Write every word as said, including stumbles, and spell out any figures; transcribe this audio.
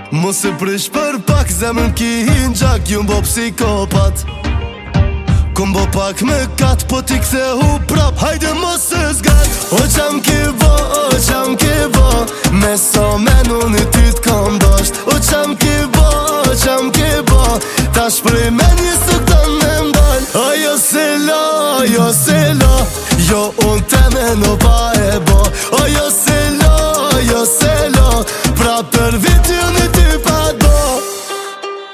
Mos e prish për pak, zemrën ki hin gjak, ju mbo psikopat. Ku mbo pak me kat, po ti kthehu prap, hajde mos e zgat. O qam ki bo, o qam ki bo, me so menun i ty t'kam dasht. O qam ki bo, o qam ki bo, ta shprej me një suktan me mdal. Ajo se la, ajo se la, jo unë teme no pa e bo. Ajo se la, ajo se la, pra për vitin i ty pa do.